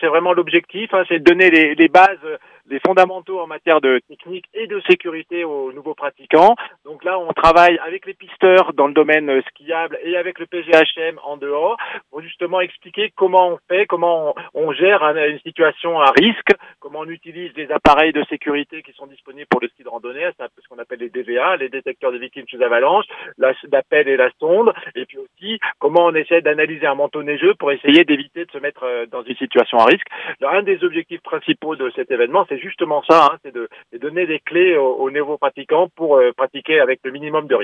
C'est vraiment l'objectif, c'est de donner les bases, les fondamentaux en matière de technique et de sécurité aux nouveaux pratiquants. Donc là, on travaille avec les pisteurs dans le domaine skiable et avec le PGHM en dehors pour justement expliquer comment on fait, comment on gère une situation à risque, comment on utilise les appareils de sécurité qui sont disponibles pour le ski de randonnée, c'est ce qu'on appelle les DVA, les détecteurs de victimes sous avalanche, l'appel et la sonde, et puis aussi comment on essaie d'analyser un manteau neigeux pour essayer d'éviter de se mettre dans une situation à risque. Alors, un des objectifs principaux de cet événement, c'est justement ça, c'est de donner des clés aux nouveaux pratiquants pour pratiquer avec le minimum de risque.